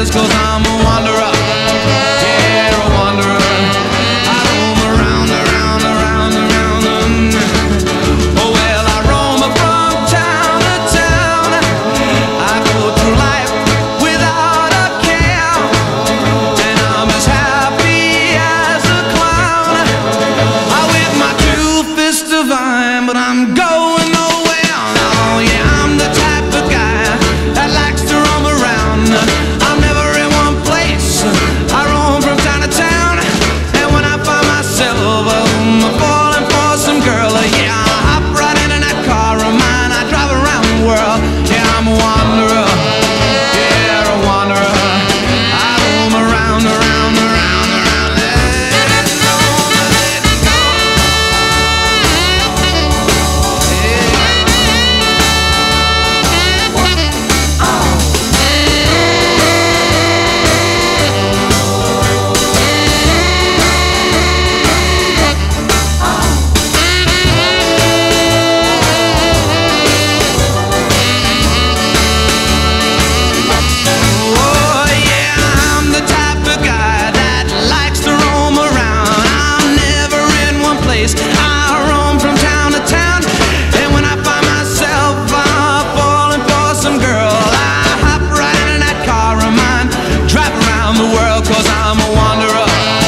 is, 'cause I'm a wanderer. Yeah, a wanderer. I roam around, around, around, around. Oh well, I roam from town to town. I go through life without a care, and I'm as happy as a clown. I with my two fists divine, but I'm going nowhere. Oh yeah, I'm the type of guy that likes to roam around. I'm never in one place. I roam from town to town, and when I find myself falling for some girl, yeah, I hop right into that car of mine. I drive around the world. Yeah, I'm a wanderer. Yeah, a wanderer. I roam around, around, around, around. Let it go, let it go. Oh yeah, I'm the type of guy that likes to roam around. I'm never in one place. I roam from town to town, and when I find myself falling for some girl, I hop right in that car of mine, drive around the world, 'cause I'm a wanderer.